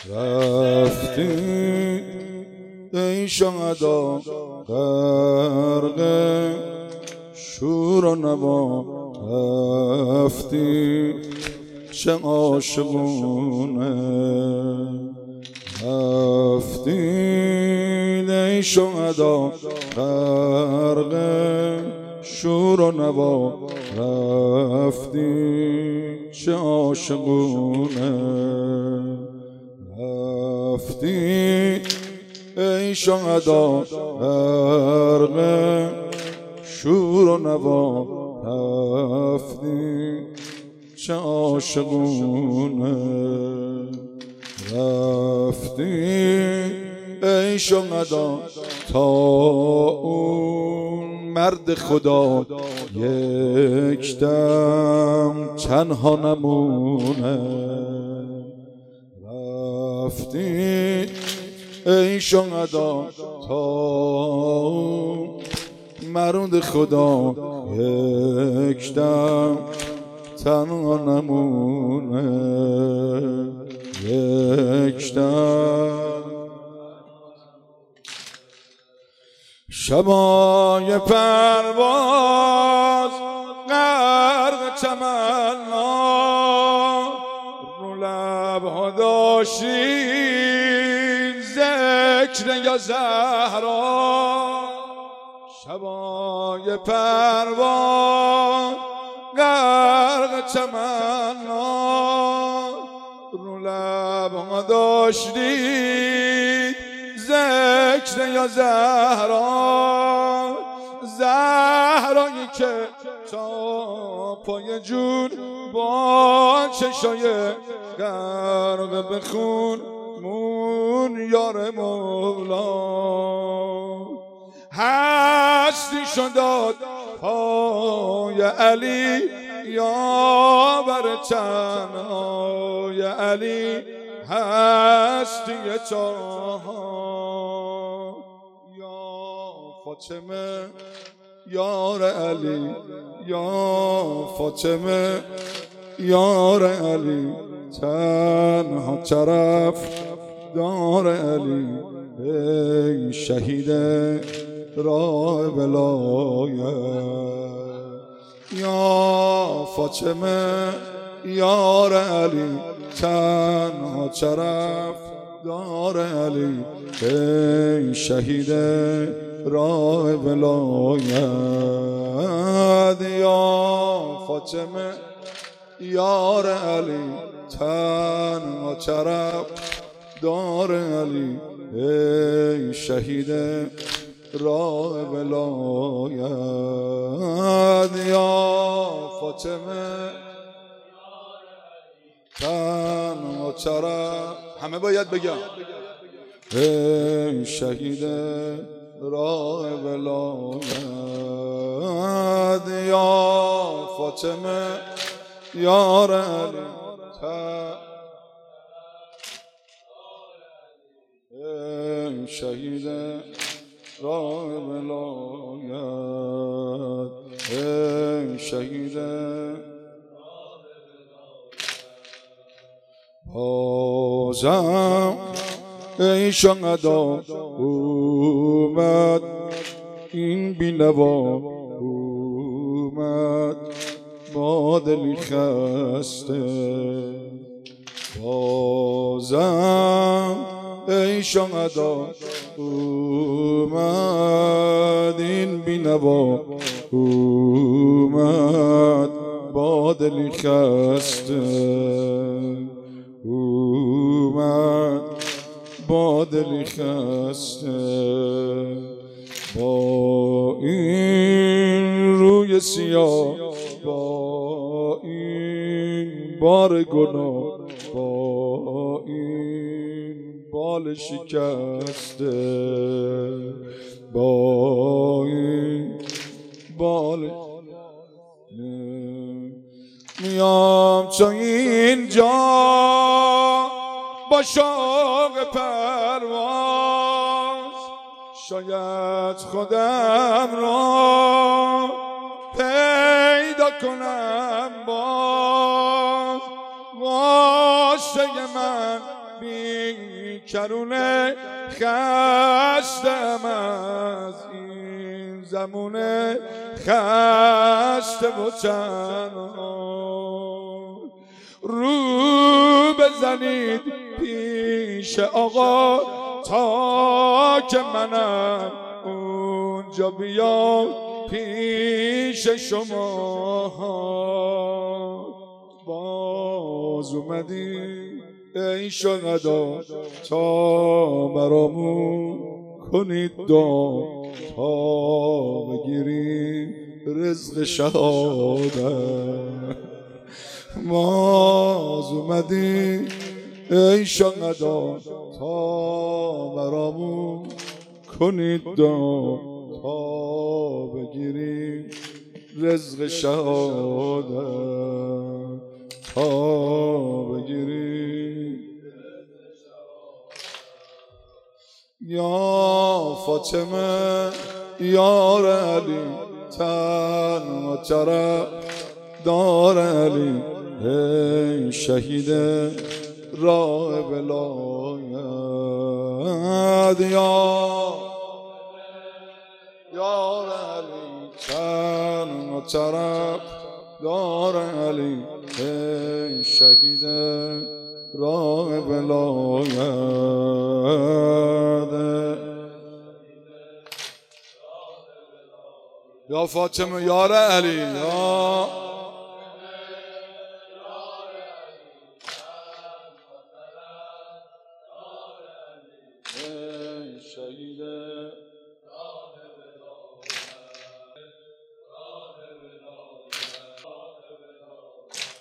رفتی ای شهدا غرق شور و نوا رفتی چه عاشقونه رفتی ای شهدا غرق شور و نوا رفتی چه عاشقونه رفتی ای شهدا غرق شور و نوا رفتی چه عاشقونه رفتی ای شهدا تا اون مرد خدا یک دم تنها نمونه رفتی ای شهدا تا مرد خدا یک دم تنها نمونه یک دم شبای پرواز غرق تمنا رو لبها داشتین ذکر یا زهرا شبای پرواز غرق تمنا رو لبها داشتین ذکر یا زهرا زهرایی که تا پای جون با چشای غرق به خون مون یار مولا هستی شداد پای علی یا بر تنهای علی هستی تاها یا فاطمه یار علی یا فاطمه یار علی تنها طرف دار علی ای شهید راه ولایت یا فاطمه یار علی تنها طرف دار علی ای شهید راه ولایت یا فاطمه یار علی تنها طرف دار علی ای شهید راه ولایت یا فاطمه تنها طرف همه باید بگم ای شهید راه ولایت یا فاطمه یار علی ای شهید راه ولایت ای شهید بازم ای شهدا اومد این بینوا اومد با دلی خسته بازم ای شهدا اومد این بینوا اومد با دلی خسته اومد با دلی خسته با این روی سیاه با این بار گناه با این بال شکسته با این بال میام تا اینجا با شوق پرواز شاید خودم را پیدا کنم باز واسه من بیکرونه خستم از این زمونه خسته و تنها رو بزنید پیش آقا تا که منم اونجا بیام پیش شما باز اومدی ای شهدا تا برامون کنید دعا تا بگیریم رزق شهادت باز اومدی ای شهدا تا برامون کنید دعا تا بگیریم رزق شهادت تا بگیریم یا فاطمه یار علی تن و طرف دار علی ای شهید راه ولایت یار علی تن و طرف دار علی ای شهید راه ولایت یا فاطمه یار علی یا